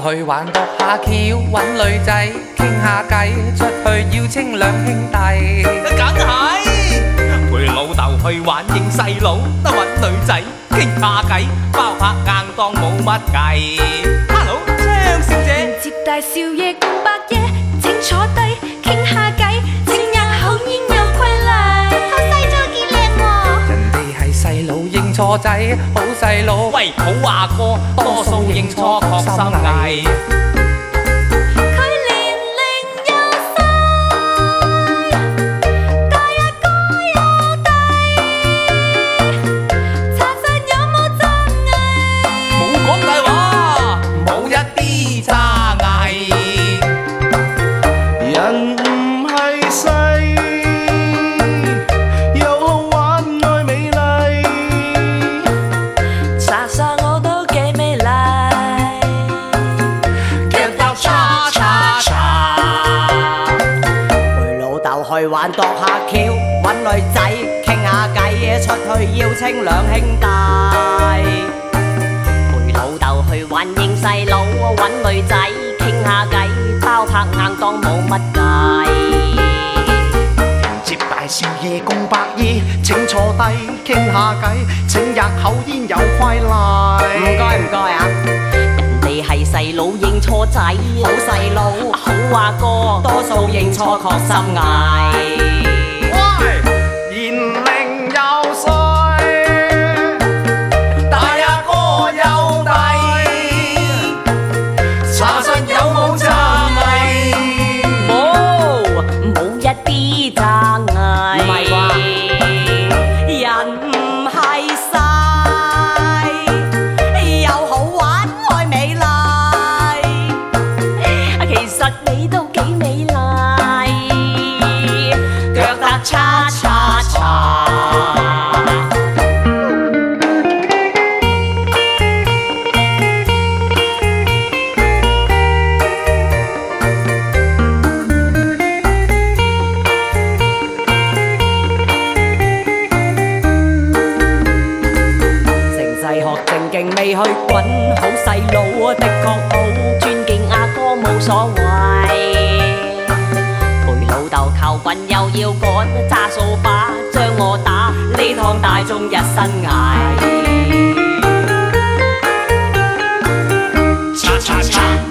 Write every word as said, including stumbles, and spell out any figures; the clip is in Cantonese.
去玩度下橋，搵女仔傾下偈，出去邀請兩兄弟。 梗係陪老豆去玩認細佬，得搵女仔傾下偈，包拍硬當冇乜計。Hello， 張小姐， 接大少爺共伯爺，請坐低傾下偈，請入口煙有規例。後細咗幾靚喎， 人哋係細佬認錯仔，好細佬。 喂，好阿哥，多數認錯確心藝。 佢年齡又細，大阿哥又弟，查實有冇爭議？ 冇講大話，冇一啲爭議。 人唔係細，又好玩愛美麗。 查實我都幾美麗， 腳踏叉叉叉。 陪老豆去玩度下橋，搵女仔傾下偈，出去邀請兩兄弟。陪老豆去玩認細佬，搵女仔傾下偈，包拍硬當冇乜計。 接大少爺共伯爺，請坐低傾下偈，請入口煙有規例。 唔該唔該啊！人哋係細佬認錯仔，好細佬好阿哥，多數認錯確心藝。 喂，年齡又細，大阿哥又弟，查實有冇爭議？ 冇冇一啲爭議，唔係啩？人唔係細，又好玩愛美麗，其實你都幾美麗，腳踏叉叉叉。正經未去滾，好細路的確好，尊敬阿哥冇所謂。陪老豆求棍又要趕，揸掃把將我打，呢趟大眾一身蟻。 叉叉叉。